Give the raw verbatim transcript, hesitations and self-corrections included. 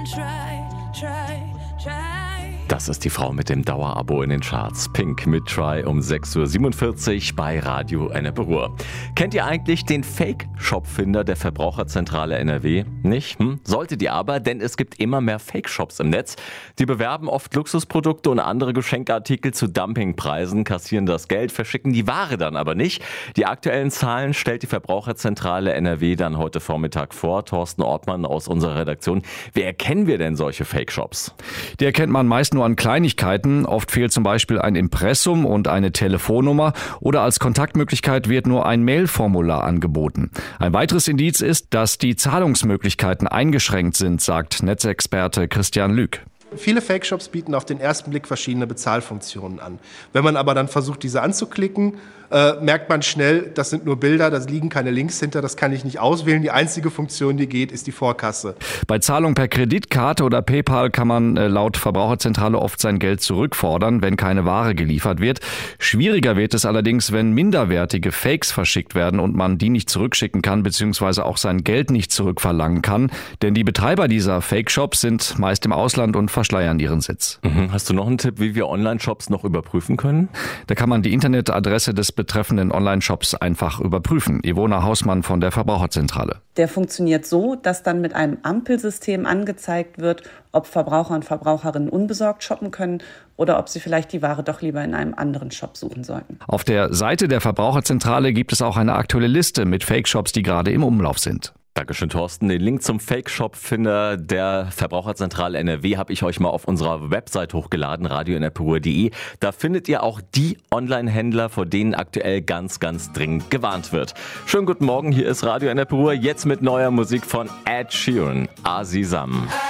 Das ist die Frau mit dem Dauerabo in den Charts. Pink mit Try um sechs Uhr siebenundvierzig bei Radio Ennepe Ruhr. Kennt ihr eigentlich den Fake-Shop-Finder der Verbraucherzentrale N R W? Nicht? Hm? Solltet ihr aber, denn es gibt immer mehr Fake-Shops im Netz. Die bewerben oft Luxusprodukte und andere Geschenkartikel zu Dumpingpreisen, kassieren das Geld, verschicken die Ware dann aber nicht. Die aktuellen Zahlen stellt die Verbraucherzentrale N R W dann heute Vormittag vor. Thorsten Ortmann aus unserer Redaktion. Wie erkennen wir denn solche Fake-Shops? Die erkennt man meist nur an Kleinigkeiten. Oft fehlt zum Beispiel ein Impressum und eine Telefonnummer oder als Kontaktmöglichkeit wird nur ein Mailformular angeboten. Ein weiteres Indiz ist, dass die Zahlungsmöglichkeiten eingeschränkt sind, sagt Netzexperte Christian Lüg. Viele Fake-Shops bieten auf den ersten Blick verschiedene Bezahlfunktionen an. Wenn man aber dann versucht, diese anzuklicken, äh, merkt man schnell, das sind nur Bilder, da liegen keine Links hinter, das kann ich nicht auswählen. Die einzige Funktion, die geht, ist die Vorkasse. Bei Zahlung per Kreditkarte oder PayPal kann man äh, laut Verbraucherzentrale oft sein Geld zurückfordern, wenn keine Ware geliefert wird. Schwieriger wird es allerdings, wenn minderwertige Fakes verschickt werden und man die nicht zurückschicken kann, beziehungsweise auch sein Geld nicht zurückverlangen kann. Denn die Betreiber dieser Fake-Shops sind meist im Ausland und verschleiern ihren Sitz. Mhm. Hast du noch einen Tipp, wie wir Online-Shops noch überprüfen können? Da kann man die Internetadresse des betreffenden Online-Shops einfach überprüfen. Ivona Hausmann von der Verbraucherzentrale. Der funktioniert so, dass dann mit einem Ampelsystem angezeigt wird, ob Verbraucher und Verbraucherinnen unbesorgt shoppen können oder ob sie vielleicht die Ware doch lieber in einem anderen Shop suchen sollten. Auf der Seite der Verbraucherzentrale gibt es auch eine aktuelle Liste mit Fake-Shops, die gerade im Umlauf sind. Dankeschön, Thorsten. Den Link zum Fake-Shop-Finder der Verbraucherzentrale N R W habe ich euch mal auf unserer Website hochgeladen, radio ennepe ruhr punkt de. Da findet ihr auch die Online-Händler, vor denen aktuell ganz, ganz dringend gewarnt wird. Schönen guten Morgen, hier ist Radio Ennepe Ruhr, jetzt mit neuer Musik von Ed Sheeran, Azizam.